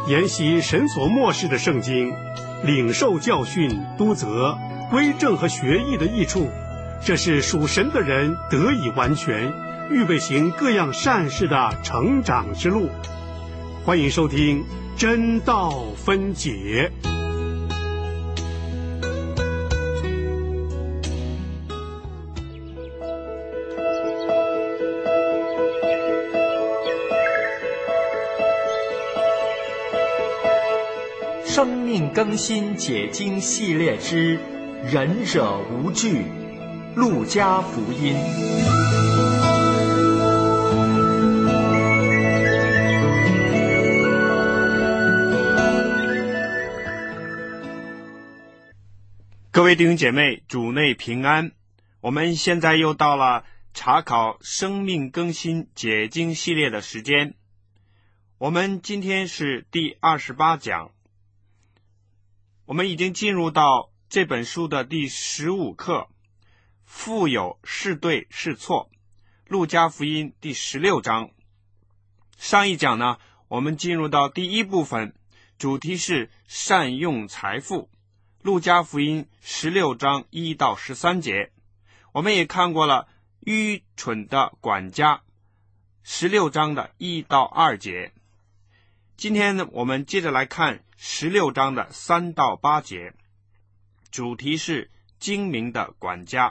研习神所默示的圣经，领受教训、督责、归正和学义的益处，这是属神的人得以完全，预备行各样善事的成长之路。欢迎收听真道分解。 生命更新解经系列之仁者无惧，路加福音。 各位弟兄姐妹，主内平安。我们现在又到了查考生命更新解经系列的时间。我们今天是第28讲。我们已经进入到这本书的第15课，富有是对是错，路加福音第16章。上一讲呢，我们进入到第一部分，主题是善用财富，路加福音16章1到13节。我们也看过了愚蠢的管家16章的1到2节。今天呢，我们接着来看16章的3到8节，主题是精明的管家。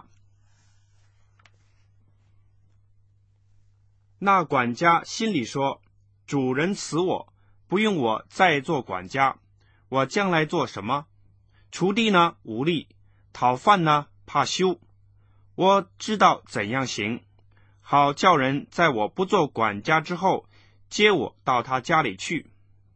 那管家心里说，主人辞我，不用我再做管家，我将来做什么？锄地呢，无力；讨饭呢，怕羞。我知道怎样行，好叫人在我不做管家之后，接我到他家里去。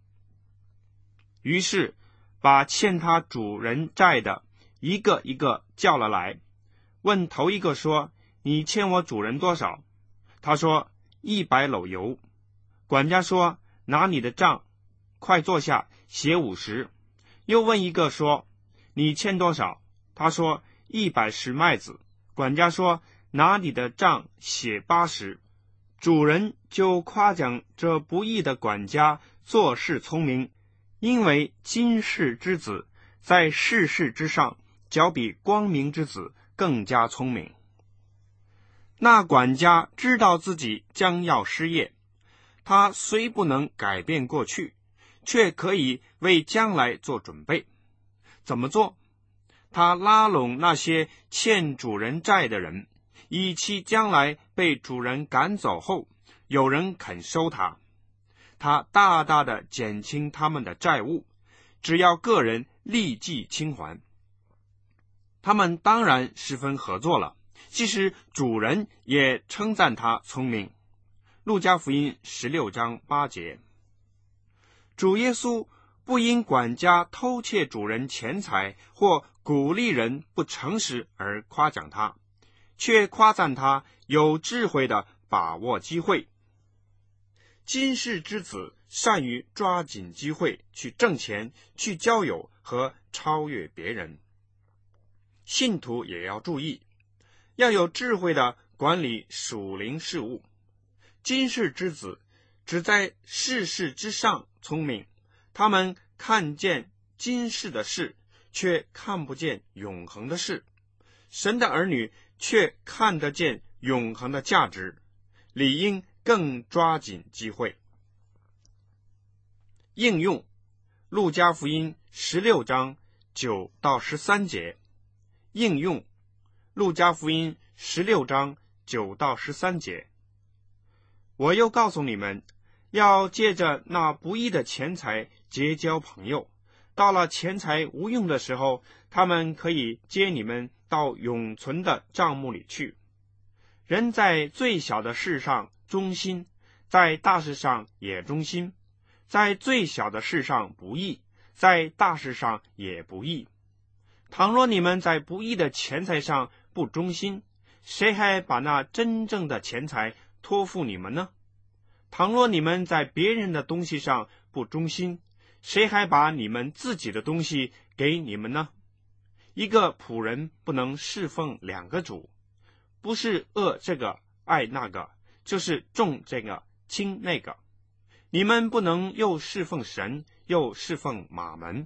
于是把欠他主人债的一个一个叫了来，问头一个说，你欠我主人多少？他说100篓油。管家说，拿你的账，快坐下，写50。又问一个说，你欠多少？他说100石麦子。管家说，拿你的账，写80。主人就夸奖这不义的管家做事聪明，因为今世之子在世事之上，较比光明之子更加聪明。那管家知道自己将要失业，他虽不能改变过去，却可以为将来做准备。怎么做？他拉拢那些欠主人债的人，以期将来被主人赶走后，有人肯收他。他大大的减轻他们的债务，只要个人立即清还。他们当然十分合作了，其实主人也称赞他聪明。路加福音16章8节。主耶稣不因管家偷窃主人钱财或鼓励人不诚实而夸奖他，却夸赞他有智慧的把握机会。今世之子善于抓紧机会去挣钱，去交友和超越别人。信徒也要注意，要有智慧的管理属灵事务。今世之子只在世事之上聪明，他们看见今世的事，却看不见永恒的事。神的儿女却看得见永恒的价值，理应更抓紧机会。应用路加福音16章9到13节。应用路加福音16章9到13节。我又告诉你们，要借着那不义的钱财结交朋友，到了钱财无用的时候，他们可以接你们到永存的帐幕里去。人在最小的事上忠心，在大事上也忠心；在最小的事上不义，在大事上也不义。倘若你们在不义的钱财上不忠心，谁还把那真正的钱财托付你们呢？倘若你们在别人的东西上不忠心，谁还把你们自己的东西给你们呢？一个仆人不能侍奉2个主，不是恶这个爱那个，就是重这个轻那个。 你们不能又侍奉神，又侍奉马门。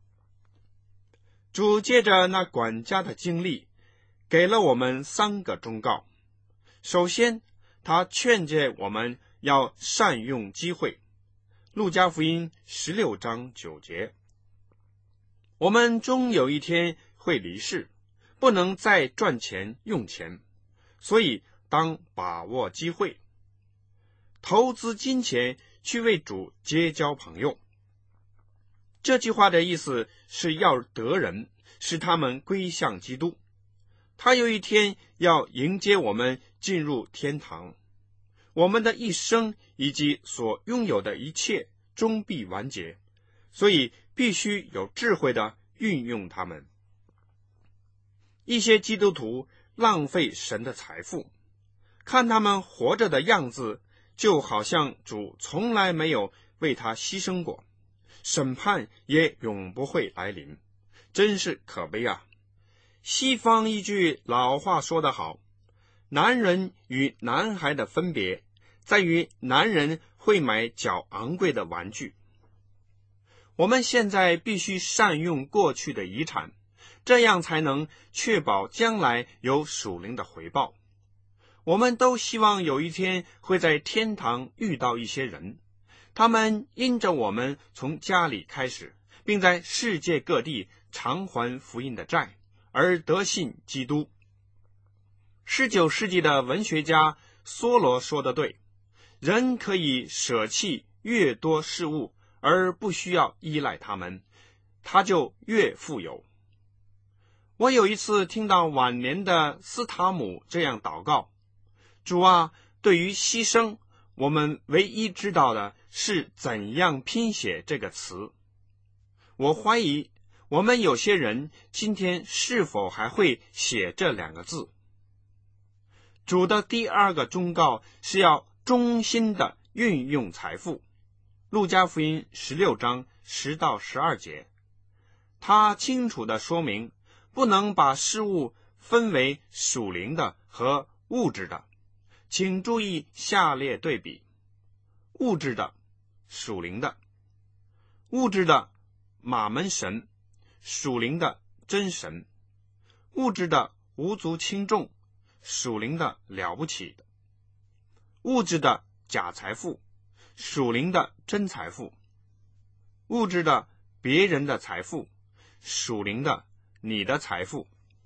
主借着那管家的经历，给了我们3个忠告。首先，他劝诫我们要善用机会。路加福音16章9节，我们终有一天会离世，不能再赚钱用钱，所以当把握机会，投资金钱去为主结交朋友。这句话的意思是要得人，使他们归向基督。他有一天要迎接我们进入天堂，我们的一生以及所拥有的一切终必完结，所以必须有智慧地运用它们。一些基督徒浪费神的财富，看他们活着的样子，就好像主从来没有为他牺牲过，审判也永不会来临，真是可悲啊！西方一句老话说得好，男人与男孩的分别在于男人会买较昂贵的玩具。我们现在必须善用过去的遗产，这样才能确保将来有属灵的回报。我们都希望有一天会在天堂遇到一些人，他们因着我们从家里开始，并在世界各地偿还福音的债，而得信基督。19世纪的文学家梭罗说得对，人可以舍弃越多事物，而不需要依赖他们，他就越富有。我有一次听到晚年的斯塔姆这样祷告：主啊，对于牺牲，我们唯一知道的是怎样拼写这个词。我怀疑我们有些人今天是否还会写这2个字。主的第2个忠告是要忠心地运用财富。路加福音16章10到12节，他清楚地说明，不能把事物分为属灵的和物质的。请注意下列对比：物质的、属灵的；物质的马门神，属灵的真神；物质的无足轻重，属灵的了不起的；物质的假财富，属灵的真财富；物质的别人的财富，属灵的你的财富。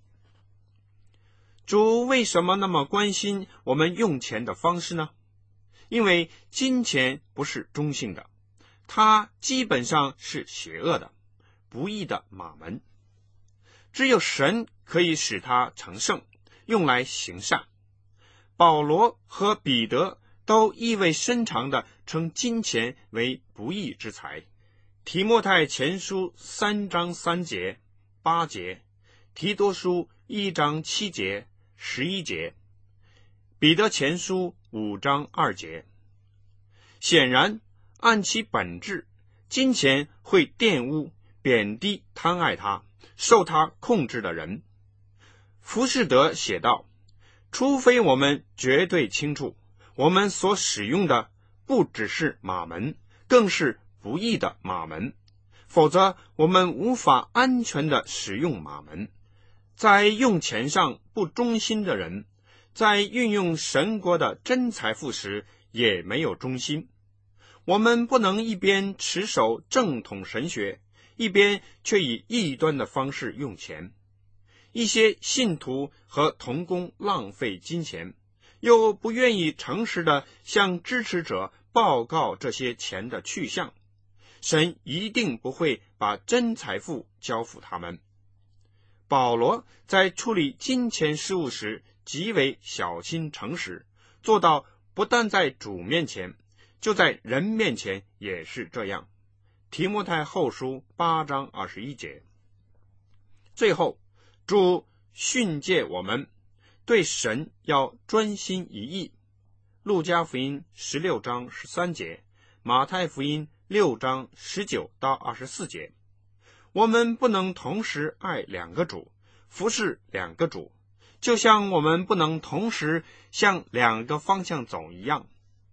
主为什么那么关心我们用钱的方式呢？因为金钱不是中性的，它基本上是邪恶的、不义的马门。只有神可以使它成圣，用来行善。保罗和彼得都意味深长地称金钱为不义之财。提摩太前书3章3节、8节，提多书1章7节、11节，彼得前书5章2节。显然，按其本质，金钱会玷污、贬低贪爱它、受它控制的人。浮士德写道：除非我们绝对清楚，我们所使用的不只是马门，更是不义的马门，否则我们无法安全地使用马门。在用钱上不忠心的人，在运用神国的真财富时也没有忠心。我们不能一边持守正统神学，一边却以异端的方式用钱。一些信徒和同工浪费金钱，又不愿意诚实地向支持者报告这些钱的去向，神一定不会把真财富交付他们。保罗在处理金钱事务时极为小心诚实，做到不但在主面前，就在人面前也是这样。提摩太后书8章21节。最后，主训诫我们对神要专心一意。路加福音16章13节，马太福音6章19到24节。我们不能同时爱2个主，服侍2个主，就像我们不能同时向2个方向走一样。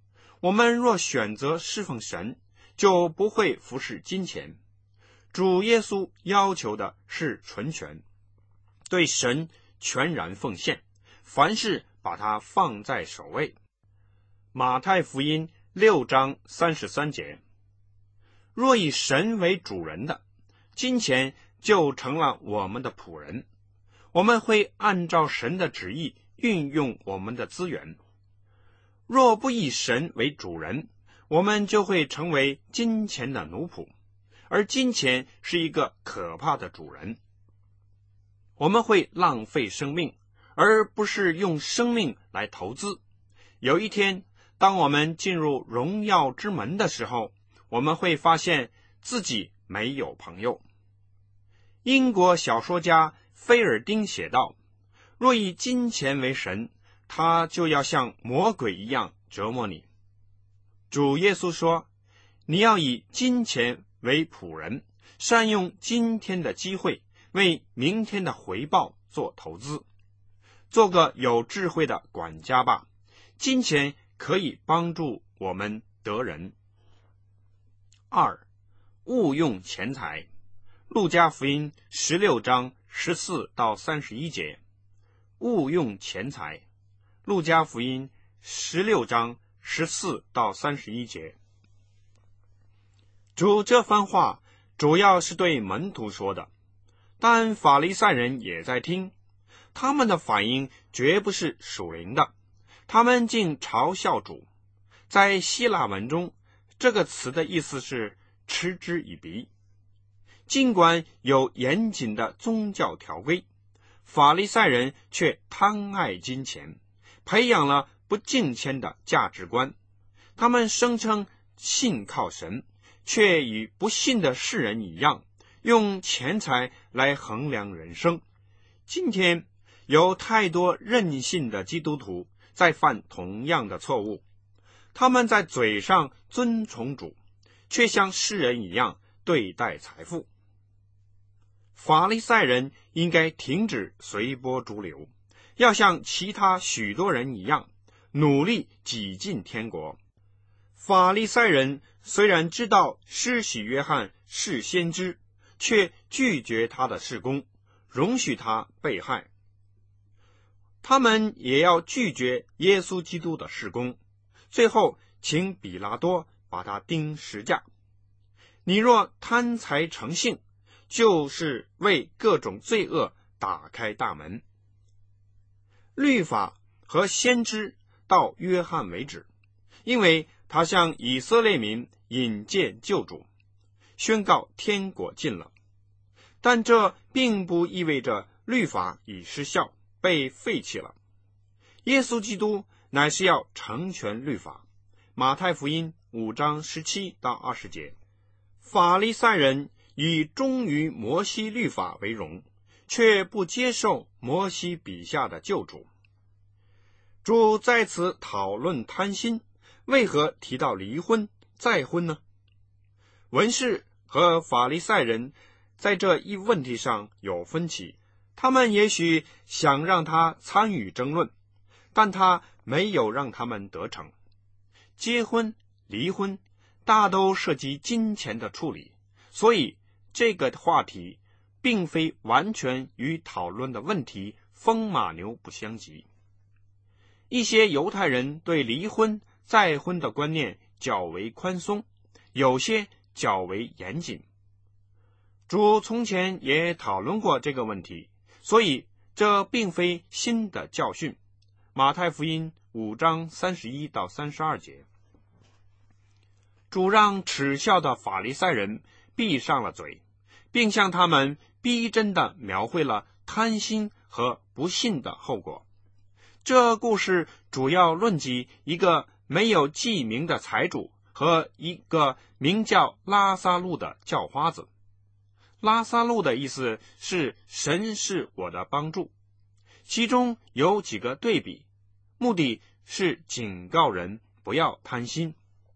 我们若选择侍奉神，就不会服侍金钱。主耶稣要求的是纯全，对神全然奉献，凡事把它放在首位。马太福音6章33节，若以神为主人的，金钱就成了我们的仆人，我们会按照神的旨意运用我们的资源。若不以神为主人，我们就会成为金钱的奴仆，而金钱是一个可怕的主人。我们会浪费生命，而不是用生命来投资。有一天，当我们进入荣耀之门的时候，我们会发现自己没有朋友。英国小说家菲尔丁写道，若以金钱为神，他就要像魔鬼一样折磨你。主耶稣说，你要以金钱为仆人，善用今天的机会，为明天的回报做投资。做个有智慧的管家吧，金钱可以帮助我们得人。2. 误用钱财。路加福音16章14到31节。误用钱财。路加福音16章14到31节。主这番话主要是对门徒说的，但法利赛人也在听，他们的反应绝不是属灵的，他们竟嘲笑主。在希腊文中，这个词的意思是嗤之以鼻。尽管有严谨的宗教条规，法利赛人却贪爱金钱，培养了不敬虔的价值观。他们声称信靠神，却与不信的世人一样，用钱财来衡量人生。今天有太多任性的基督徒在犯同样的错误，他们在嘴上尊崇主，却像世人一样对待财富。法利赛人应该停止随波逐流，要像其他许多人一样，努力挤进天国。法利赛人虽然知道施洗约翰是先知，却拒绝他的事工，容许他被害。他们也要拒绝耶稣基督的事工，最后请比拉多把他钉十架。你若贪财成性，就是为各种罪恶打开大门。律法和先知到约翰为止，因为他向以色列民引荐救主，宣告天国近了。但这并不意味着律法已失效，被废弃了。耶稣基督乃是要成全律法。马太福音5章17到20节。法利赛人以忠于摩西律法为荣，却不接受摩西笔下的救主。主在此讨论贪心，为何提到离婚再婚呢？文士和法利赛人在这一问题上有分歧，他们也许想让他参与争论，但他没有让他们得逞。结婚、离婚大都涉及金钱的处理，所以这个话题并非完全与讨论的问题风马牛不相及。一些犹太人对离婚再婚的观念较为宽松，有些较为严谨。主从前也讨论过这个问题，所以这并非新的教训。马太福音5章31到32节。主让耻笑的法利赛人闭上了嘴，并向他们逼真地描绘了贪心和不信的后果。这故事主要论及一个没有记名的财主和一个名叫拉撒路的叫花子。拉撒路的意思是神是我的帮助，其中有几个对比，目的是警告人不要贪心。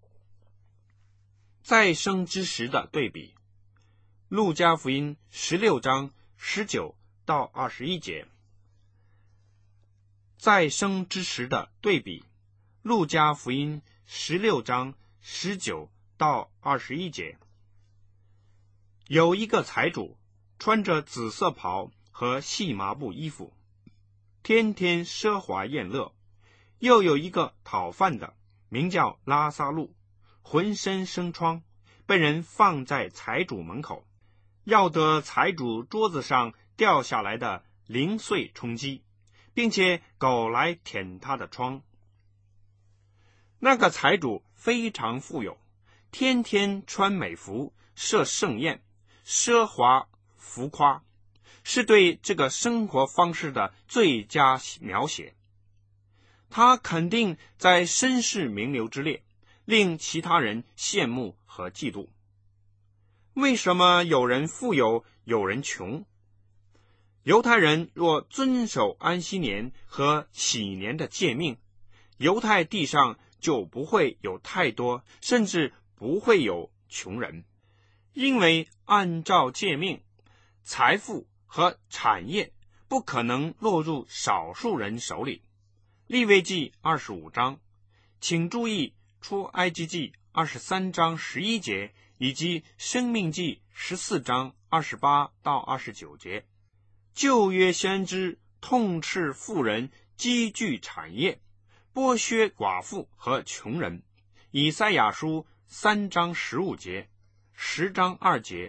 再生之时的对比，路加福音16章19到21节。再生之时的对比，路加福音 16章19到21节。有一个财主穿着紫色袍和细麻布衣服，天天奢华宴乐。又有一个讨饭的，名叫拉撒路，浑身生疮，被人放在财主门口，要得财主桌子上掉下来的零碎充饥，并且狗来舔他的疮。那个财主非常富有，天天穿美服，设盛宴，奢华浮夸，是对这个生活方式的最佳描写。他肯定在绅士名流之列，令其他人羡慕和嫉妒。为什么有人富有，有人穷？犹太人若遵守安息年和禧年的诫命，犹太地上就不会有太多，甚至不会有穷人。因为按照诫命，财富和产业不可能落入少数人手里。利未记25章，请注意出埃及记23章11节以及申命记14章28到29节。旧约先知痛斥富人积聚产业，剥削寡妇和穷人。以赛亚书3章15节，10章2节。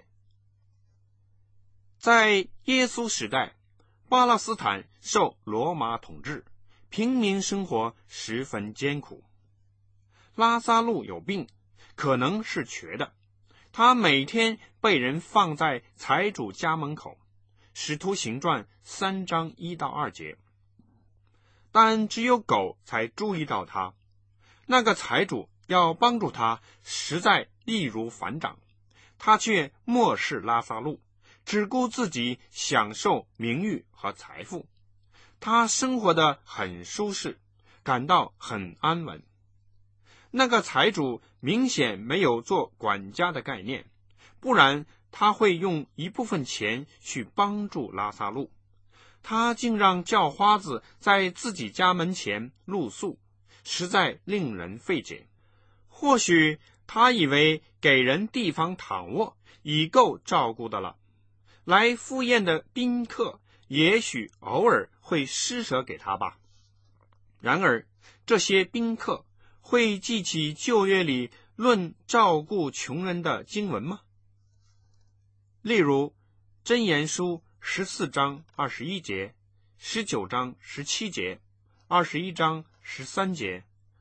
在耶稣时代，巴勒斯坦受罗马统治，平民生活十分艰苦。拉撒路有病，可能是瘸的，他每天被人放在财主家门口，使徒行传3章1到2节。但只有狗才注意到他。那个财主要帮助他，实在易如反掌，他却漠视拉撒路，只顾自己享受名誉和财富。他生活得很舒适，感到很安稳。那个财主明显没有做管家的概念，不然他会用一部分钱去帮助拉撒路。他竟让叫花子在自己家门前露宿，实在令人费解。或许他以为给人地方躺卧已够照顾的了，来赴宴的宾客也许偶尔会施舍给他吧。然而这些宾客会记起旧约里论照顾穷人的经文吗？例如箴言书14章21节，19章17节，21章13节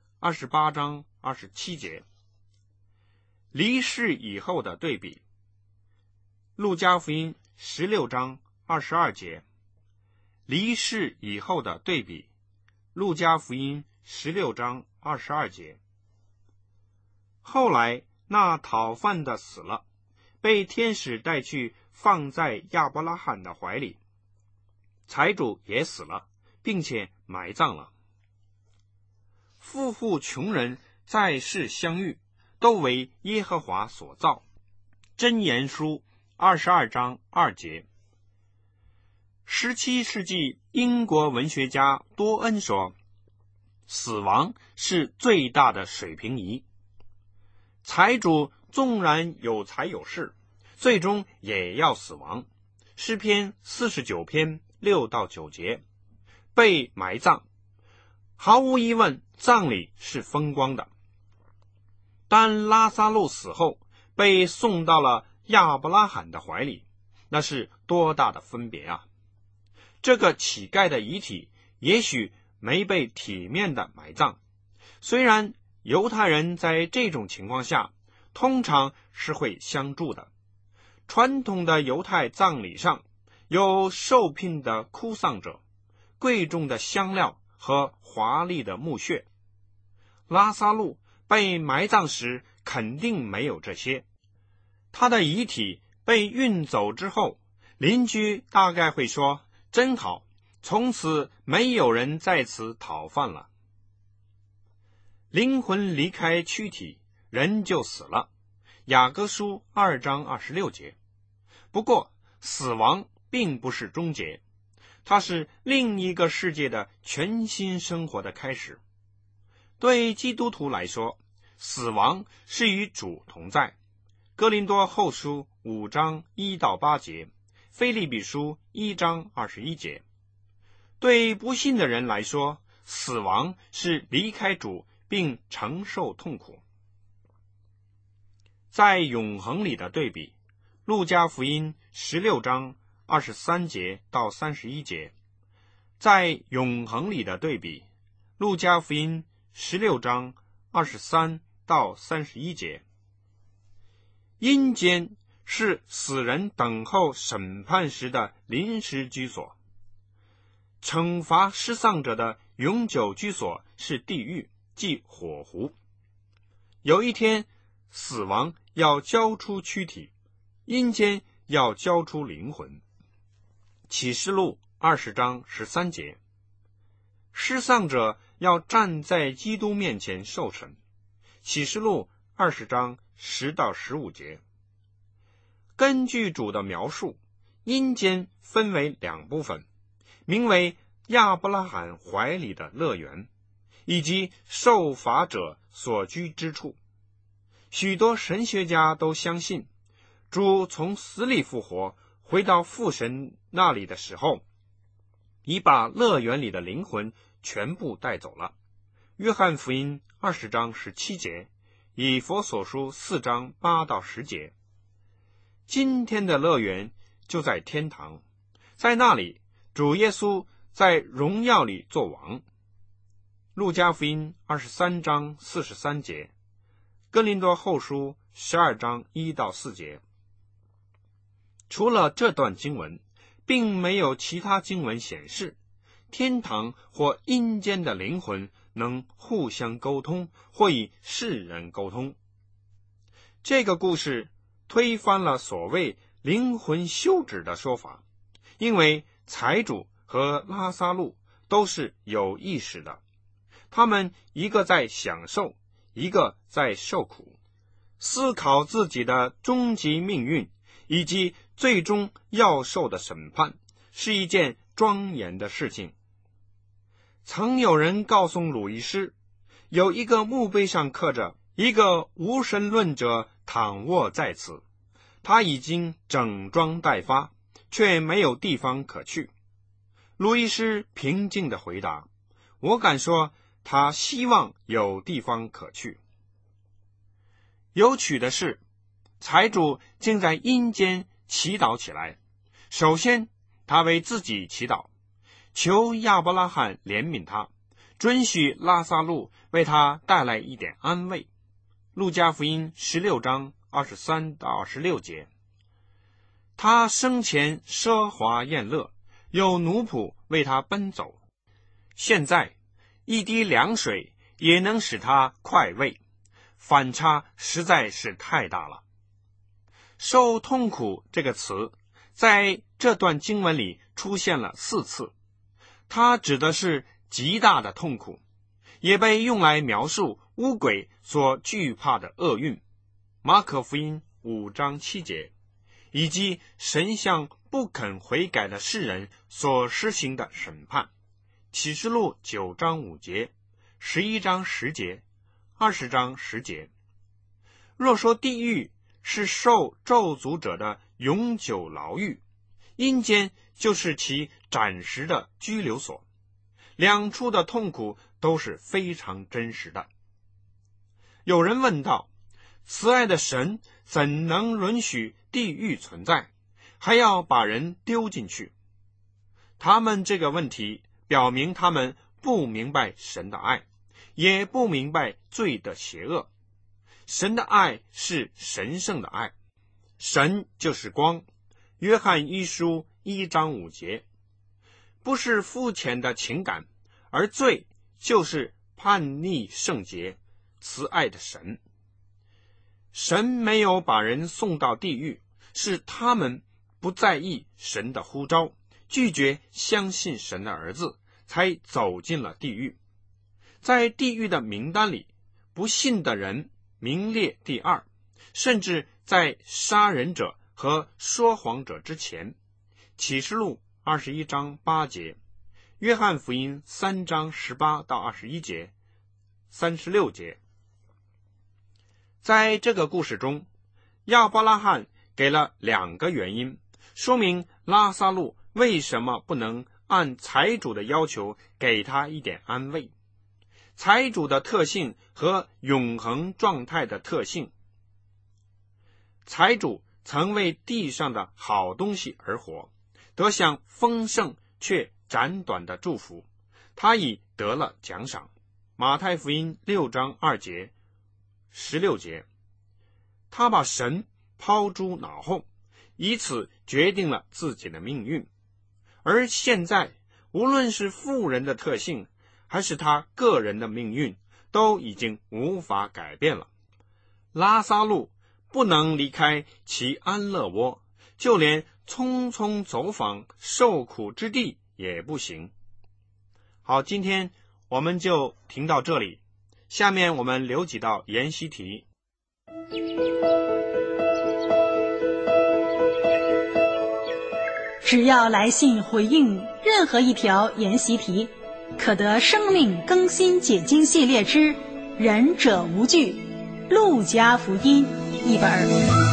，28章27节。离世以后的对比，路加福音16章22节。离世以后的对比，路加福音16章22节。后来那讨饭的死了，被天使带去放在亚伯拉罕的怀里。财主也死了，并且埋葬了。富户穷人在世相遇，都为耶和华所造。箴言书22章2节。17世纪英国文学家多恩说，死亡是最大的水平仪。财主纵然有财有势，最终也要死亡。诗篇49篇6到9节。被埋葬，毫无疑问，葬礼是风光的。但拉撒路死后被送到了亚伯拉罕的怀里，那是多大的分别啊！这个乞丐的遗体也许没被体面的埋葬，虽然犹太人在这种情况下通常是会相助的。传统的犹太葬礼上有受聘的哭丧者、贵重的香料和华丽的墓穴。拉撒路被埋葬时肯定没有这些。他的遗体被运走之后，邻居大概会说，真好，从此没有人在此讨饭了。灵魂离开躯体，人就死了。雅各书2章26节。不过死亡并不是终结，它是另一个世界的全新生活的开始。对基督徒来说， 死亡是与主同在。哥林多后书5章1到8节，腓立比书1章21节。对不信的人来说，死亡是离开主并承受痛苦。在永恒里的对比，路加福音16章23节到31节。在永恒里的对比，路加福音16章23到31节。阴间是死人等候审判时的临时居所，惩罚失丧者的永久居所是地狱，即火湖。有一天，死亡要交出躯体，阴间要交出灵魂。启示录20章13节。失丧者要站在基督面前受审。启示录20章10到15节。根据主的描述，阴间分为2部分，名为亚伯拉罕怀里的乐园，以及受罚者所居之处。许多神学家都相信，主从死里复活，回到父神那里的时候，已把乐园里的灵魂全部带走了。约翰福音20章17节，以弗所书4章8到10节。今天的乐园就在天堂，在那里主耶稣在荣耀里做王。路加福音23章43节，哥林多后书12章1到4节。除了这段经文，并没有其他经文显示天堂或阴间的灵魂能互相沟通或与世人沟通。这个故事推翻了所谓灵魂休止的说法，因为财主和拉撒路都是有意识的，他们一个在享受，一个在受苦，思考自己的终极命运以及最终要受的审判，是一件庄严的事情。曾有人告诉鲁医师，有一个墓碑上刻着一个无神论者躺卧在此，他已经整装待发，却没有地方可去。鲁医师平静地回答，我敢说他希望有地方可去。有趣的是，财主竟在阴间祈祷起来。首先，他为自己祈祷，求亚伯拉罕怜悯他，准许拉撒路为他带来一点安慰。路加福音16章23到26节。他生前奢华宴乐，有奴仆为他奔走，现在一滴凉水也能使他快慰，反差实在是太大了。受痛苦这个词在这段经文里出现了4次，它指的是极大的痛苦，也被用来描述污鬼所惧怕的厄运。马可福音5章7节，以及神向不肯悔改的世人所施行的审判。启示录9章5节、11章10节、20章10节。若说地狱是受咒诅者的永久牢狱，阴间就是其暂时的拘留所，两处的痛苦都是非常真实的。有人问道，慈爱的神怎能允许地狱存在，还要把人丢进去？他们这个问题表明他们不明白神的爱，也不明白罪的邪恶。神的爱是神圣的爱，神就是光。约翰一书1章5节。不是肤浅的情感，而罪就是叛逆圣洁、慈爱的神。神没有把人送到地狱，是他们不在意神的呼召，拒绝相信神的儿子，才走进了地狱。在地狱的名单里，不信的人名列第2，甚至在杀人者和说谎者之前。启示录21章8节，约翰福音3章18到21节、36节。 在这个故事中，亚伯拉罕给了2个原因，说明拉撒路为什么不能按财主的要求给他一点安慰。财主的特性和永恒状态的特性。财主曾为地上的好东西而活，得享丰盛却暂短的祝福，他已得了奖赏。马太福音6章2节、16节，他把神抛诸脑后，以此决定了自己的命运。而现在，无论是富人的特性，还是他个人的命运，都已经无法改变了。拉撒路不能离开其安乐窝，就连匆匆走访受苦之地也不行。好，今天我们就听到这里，下面我们留几道研习题。 只要来信回应任何一条研习题，可得生命更新解经系列之仁者无惧路加福音1本。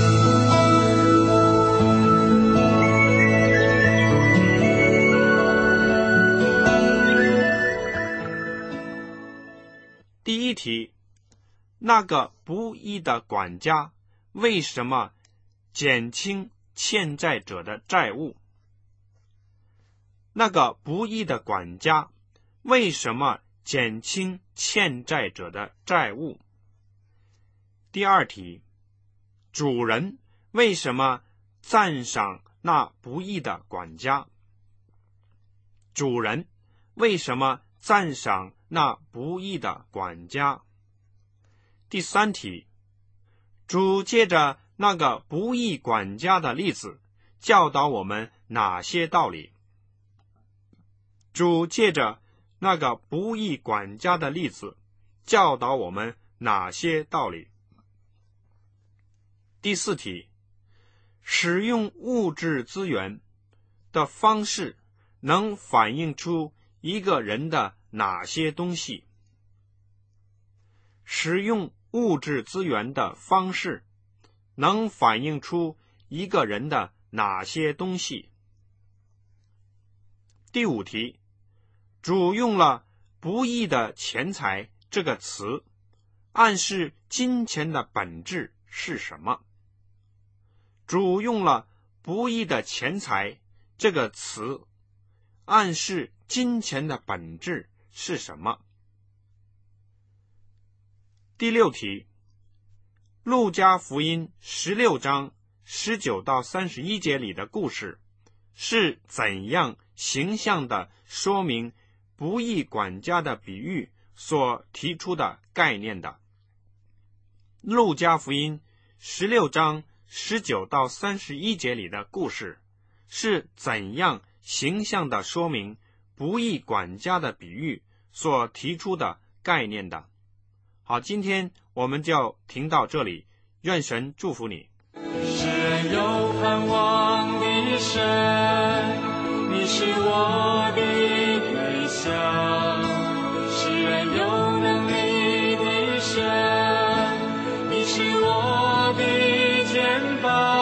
第一题，那个不义的管家为什么减轻欠债者的债务？那个不义的管家为什么减轻欠债者的债务？第二题，主人为什么赞赏那不义的管家？主人为什么赞赏那不义的管家？第三题，主借着那个不义管家的例子教导我们哪些道理？主借着那个不义管家的例子教导我们哪些道理？第四题，使用物质资源的方式能反映出一个人的哪些东西？使用物质资源的方式能反映出一个人的哪些东西？第五题，主用了不义的钱财这个词，暗示金钱的本质是什么？主用了不义的钱财这个词，暗示金钱的本质是什么？第六题，路加福音16章19到31节里的故事是怎样形象地说明不义管家的比喻所提出的概念的？路加福音16章19到31节里的故事是怎样形象地说明不义管家的比喻所提出的概念的？好，今天我们就听到这里，愿神祝福你。 世人有盼望的神，你是我的归乡；世人有能力的神，你是我的肩膀。